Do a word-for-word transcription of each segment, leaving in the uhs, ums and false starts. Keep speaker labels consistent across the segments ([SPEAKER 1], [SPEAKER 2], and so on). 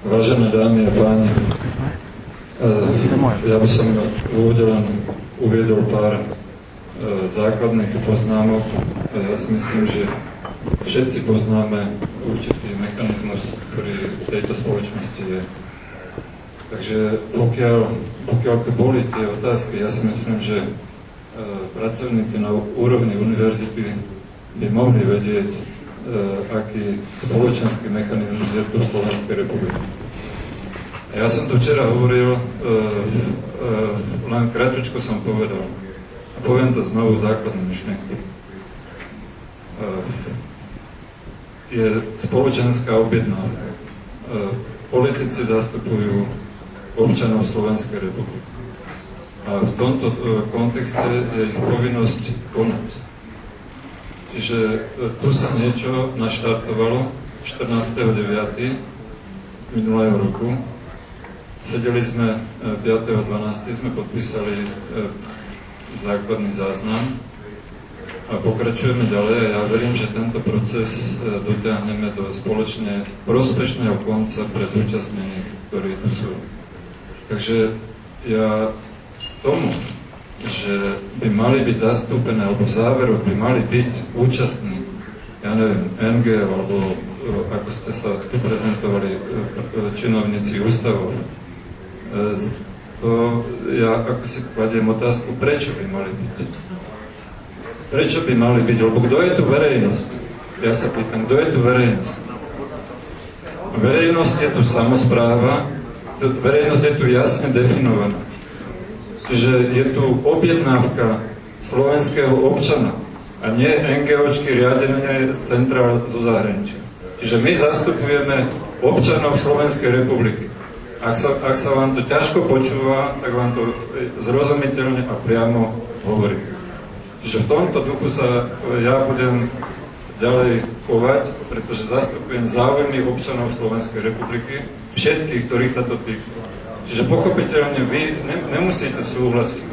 [SPEAKER 1] Vážené dámy a páni, ja by som v úvode len uviedol pár základných poznámok. Ja si myslím, že všetci poznáme určitý mechanizmus, ktorý v tejto spoločnosti je. Takže pokiaľ, pokiaľ to boli tie otázky, ja si myslím, že pracovníci na úrovni univerzity by mohli vedieť, aký spoločenský mechanizmus je tu v Slovenskej republike. Ja som to včera hovoril, len krátko som povedal. A poviem to znovu základnú myšlienku. Je spoločenská objednávka. Politici zastupujú občanov Slovenskej republiky. A v tomto kontexte je ich povinnosť konať. Čiže tu sa niečo naštartovalo štrnásteho deviateho minulého roku. Sedeli sme piateho dvanásteho sme podpísali základný záznam a pokračujeme ďalej a ja verím, že tento proces dotiahneme do spoločne prospešného konca pre zúčastnených, ktorí tu sú. Takže ja tomu, že by mali byť zastúpené, alebo v záveroch by mali byť účastní, ja neviem, en gé alebo ako ste sa tu prezentovali, činovníci ústavov. To ja ako si kladiem otázku, prečo by mali byť? Prečo by mali byť? Lebo kto je tu verejnosť? Ja sa pýtam, kto je tu verejnosť? Verejnosť je tu samospráva, verejnosť je tu jasne definovaná. Čiže je tu objednávka slovenského občana a nie NGOčky riadené z centra zo zahraničia. Čiže my zastupujeme občanov Slovenskej republiky. Ak sa, ak sa vám to ťažko počúva, tak vám to zrozumiteľne a priamo hovorí. Čiže v tomto duchu sa ja budem ďalej chovať, pretože zastupujem záujmy občanov Slovenskej republiky, všetkých, ktorých sa to týka. Čiže pochopiteľne vy ne, nemusíte súhlasiť.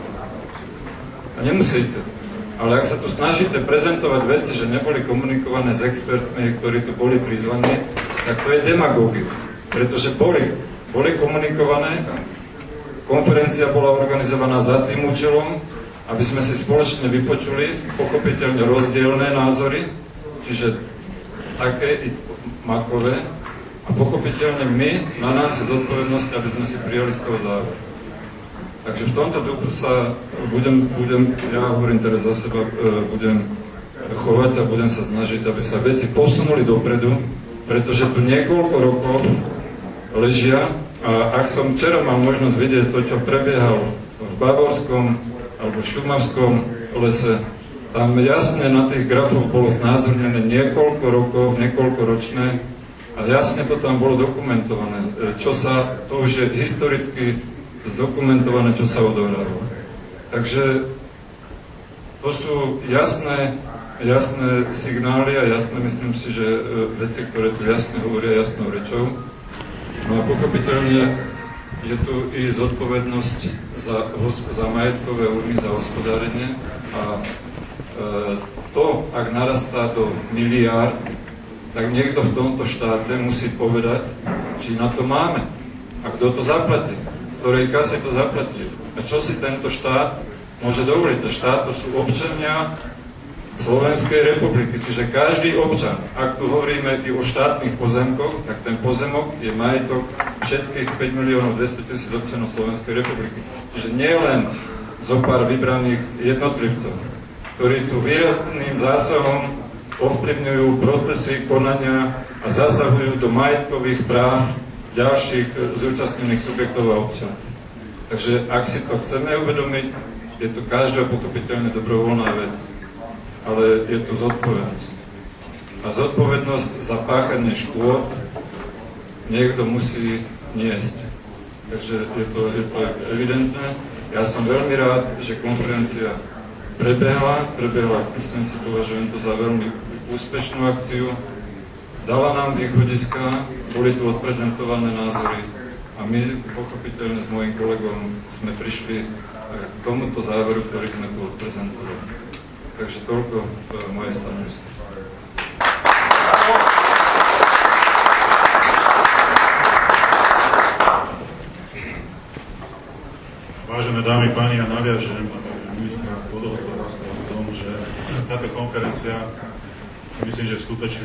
[SPEAKER 1] A nemusíte. Ale ak sa tu snažíte prezentovať veci, že neboli komunikované s expertmi, ktorí tu boli prizvaní, tak to je demagógia. Pretože boli, boli komunikované, konferencia bola organizovaná za tým účelom, aby sme si spoločne vypočuli pochopiteľne rozdielne názory, čiže také i makové, a pochopiteľne my, na nás je zodpovednosť, aby sme si prijali z toho záver. Takže v tomto duchu sa budem, budem, ja hovorím teraz za seba, budem chovať a budem sa snažiť, aby sa veci posunuli dopredu, pretože tu niekoľko rokov ležia a ak som včera mal možnosť vidieť to, čo prebiehalo v Bavorskom alebo v Šumavskom lese, tam jasne na tých grafoch bolo znázornené niekoľko rokov, niekoľko ročné. A jasne to tam bolo dokumentované, čo sa, to už je historicky zdokumentované, čo sa odohrávalo. Takže to sú jasné, jasné signály a jasné, myslím si, že veci, ktoré tu jasne hovoria jasnou rečou. No a pochopiteľne je tu i zodpovednosť za, za majetkové úrny, za hospodárenie a e, to, ak narastá do miliárd, tak niekto v tomto štáte musí povedať, či na to máme. A kto to zaplatí? Z ktorej kasy to zaplatí? A čo si tento štát môže dovoliť? A štát to sú občania Slovenskej republiky. Čiže každý občan, ak tu hovoríme i o štátnych pozemkoch, tak ten pozemok je majetok všetkých päť miliónov dvesto tisíc občanov Slovenskej republiky. Čiže nie len zo pár vybraných jednotlivcov, ktorí tu výrazným zásahom ovplyvňujú procesy konania a zasahujú do majetkových práv ďalších zúčastnených subjektov a občanov. Takže ak si to chceme uvedomiť, je to každá pochopiteľne dobrovoľná vec, ale je to zodpovednosť. A zodpovednosť za páchanie škôd niekto musí niesť. Takže je to, je to evidentné. Ja som veľmi rád, že konferencia prebehla, prebehla, myslím si, považujem to za veľmi úspešnú akciu, dala nám východiska, boli tu odprezentované názory a my pochopiteľne s mojím kolegom sme prišli k tomuto záveru, ktorý sme tu odprezentovali. Takže toľko moje stanovisko.
[SPEAKER 2] Vážené dámy, páni, ja naviažem na ministra vodohospodárstva v tom, že táto konferencia, myslím, že skutočne